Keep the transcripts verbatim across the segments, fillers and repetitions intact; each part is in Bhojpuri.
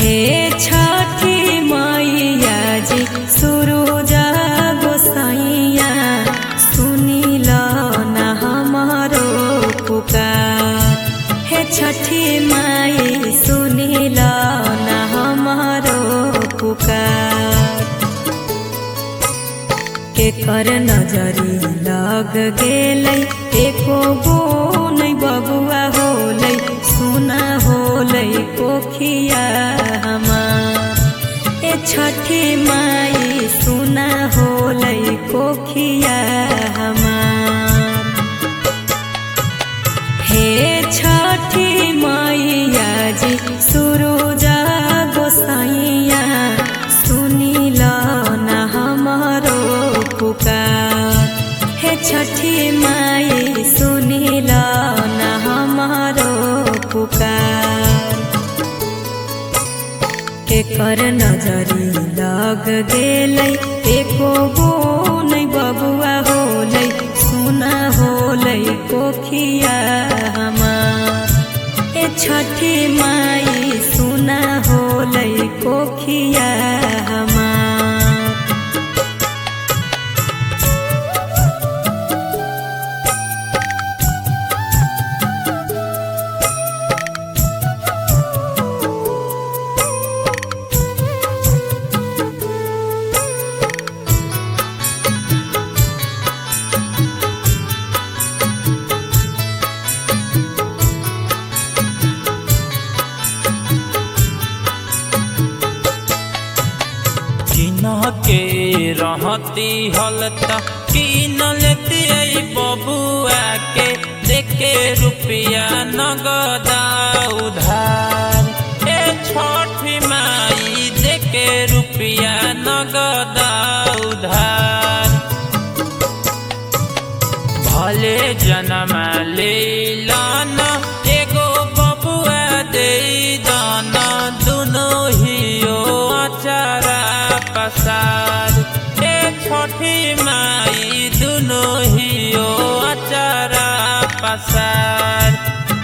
हे छठी मैया जी सूरज गोसाइया सुनिल ना हमारो पुकार। हे छठी माई सुनिल ना हमारो पुकार। केकर नजरी लग गेलै एको गो नै बबुआ होलै सुना होलै कोखिया हमार। ए छठी माई सुना होलै कोखिया हमार। हे छठी मैया जी सूरज गोसाइया सुनिल ना हमारो पुकार। हे छठी माई सुनिल ना हमारो पुकार। केकर नजरी लग गेलै एको गो नै बबुआ होलै सुना होलै कोखिया हमार। ए छठी माई सुना होलै कोखिया हमार। के रहती हलता कि न लेती बबुआ के देखे रुपया नगदा उधार। ए छठी माई देखे रुपया नगदा उधार। भले जन्म ले लाना एगो बबुआ दे दाना दुनो ही आचारा पसार। ए छठी माई दुनो ही आचारा पसार।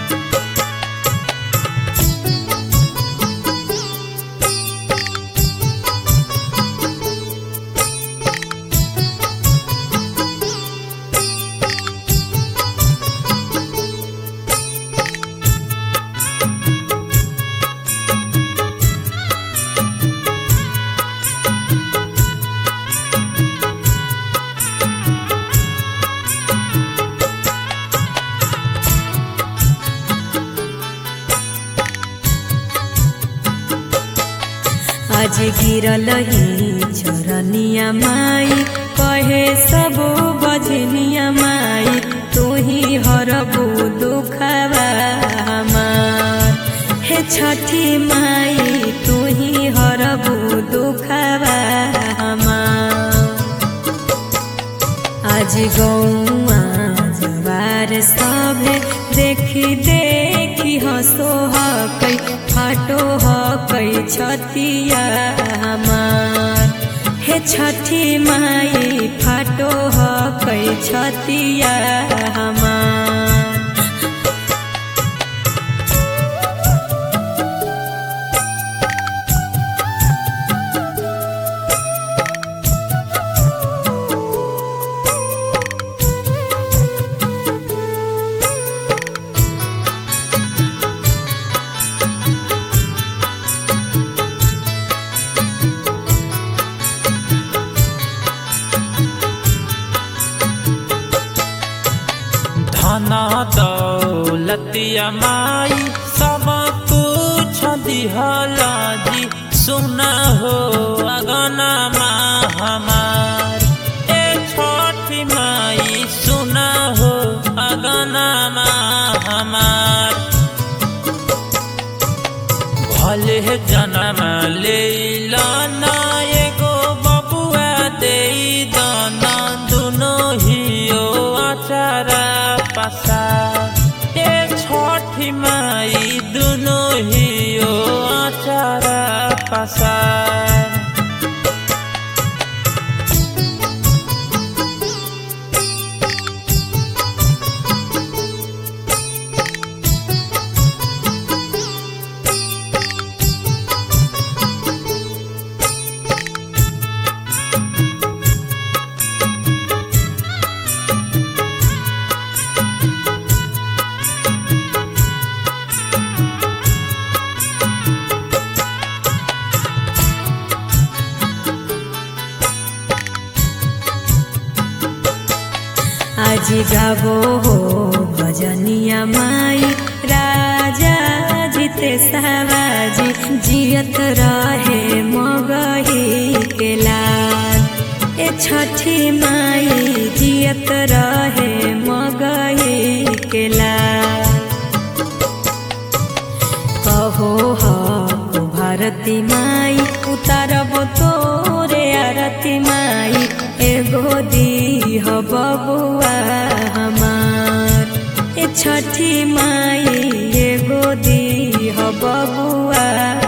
आज गिरल ही चरनिया माई कहे सब बजनिया माई तू ही हरबू दुखवा हमार। हे छठी माई तू ही हरबू दुखवा हमार। आज गौआ जवार सभे देखी देखी हंसो हकै फाटो हकै छतिया हमार। हे छठी माई फाटो हकै छतिया हमार। धन दौलतिया माई सब कुछ दिहला जी सुना हो अगना माँ हमार। ए छठी माई सुना हो अगना माँ हमार। भले जन्म ले लाना एगो बबुआ दे दाना दुनो ही आचारा पसार। ए छठी माई दुनो ही आचारा पसार। गाबो हो भजनिया माई राजा जीते सवाजी जियत रहे मगही के लाल। ए छठी माई जियत रहे मगही के लाल। कहो हो भारती माई उतारब तोरे आरती माई एगो दीह बबुआ हमार। ए छठी माई एगो दीह बबुआ